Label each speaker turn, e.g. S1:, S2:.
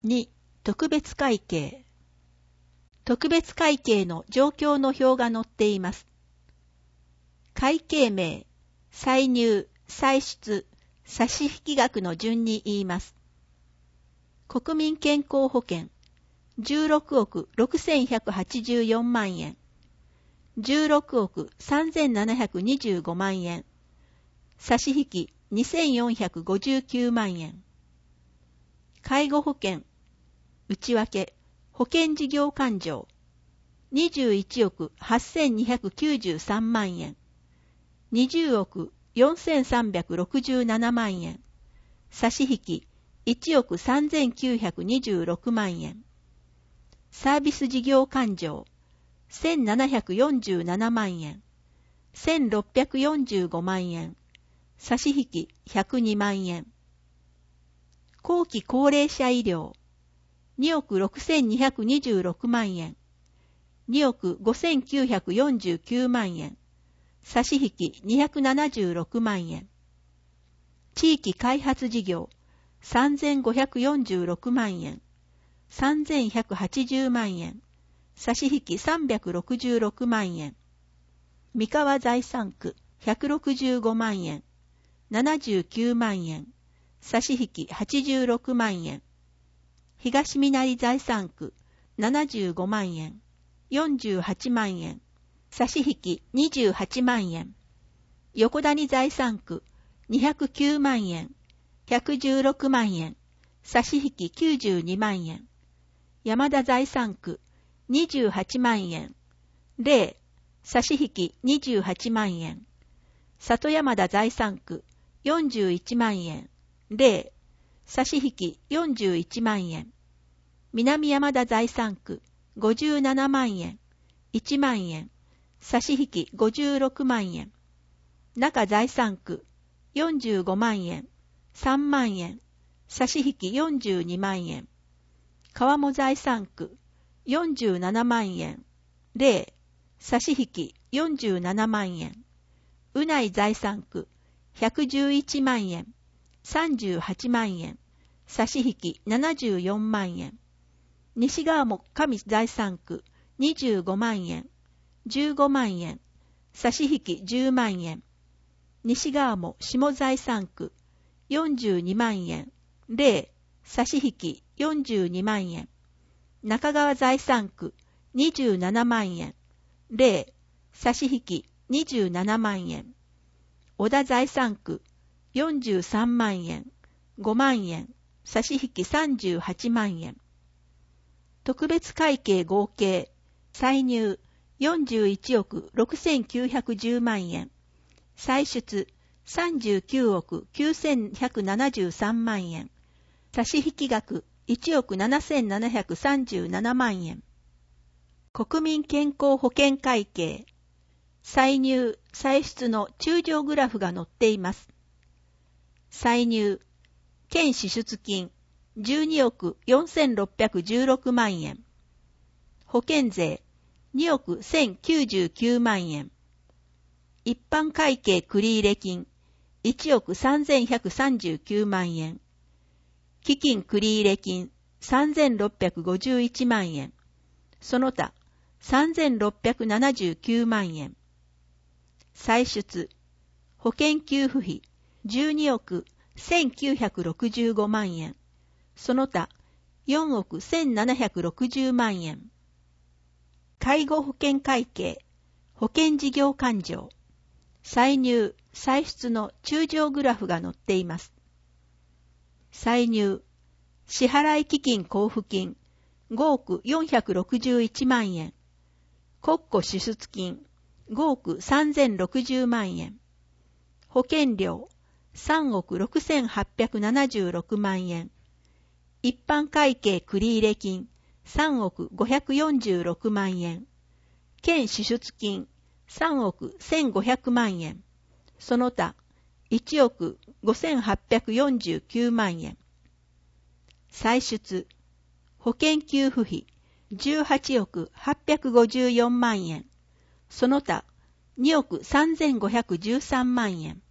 S1: 2、特別会計。特別会計の状況の表が載っています。会計名、歳入、歳出、差引額の順に言います。国民健康保険、16億6184万円。16億3725万円。差引2459万円。介護保険、内訳、保険事業勘定、21億8293万円。20億4367万円。差引1億3926万円。サービス事業勘定、1747万円。1645万円。差引102万円。後期高齢者医療、2億6226万円。2億5949万円。差引276万円。地域開発事業、3546万円。3180万円。差引366万円。三河財産区、165万円。79万円。差引86万円。東みなり財産区、75万円。48万円。差引28万円。横谷財産区、209万円。116万円。差引92万円。山田財産区、28万円。0、差引28万円。里山田財産区、41万円。0、差引41万円。南山田財産区、57万円。1万円。差引56万円。中財産区、45万円。3万円。差引42万円。川も財産区、47万円。0、差引47万円。宇内財産区、111万円。38万円。差引74万円。西川も上財産区、25万円。15万円。差引10万円。西川も下財産区、42万円。0、差引42万円。中川財産区、27万円。0、差引27万円。小田財産区、43万円。5万円。差引38万円。特別会計合計、歳入、41億6910万円。歳出、39億9173万円。差引額、1億7737万円。国民健康保険会計、歳入・歳出の中条グラフが載っています。歳入、県支出金、12億4616万円。保険税、2億1099万円。一般会計繰入金、1億3139万円。基金繰入金、3651万円。その他、3679万円。歳出、保険給付費、12億1965万円。その他、4億1760万円。介護保険会計、保険事業勘定、歳入・歳出の中条グラフが載っています。歳入、支払基金交付金、5億461万円。国庫支出金、5億3060万円。保険料、3億6876万円。一般会計繰入金、3億546万円。県支出金、3億1500万円。その他、1億5849万円。歳出、保険給付費、18億854万円。その他、2億3513万円。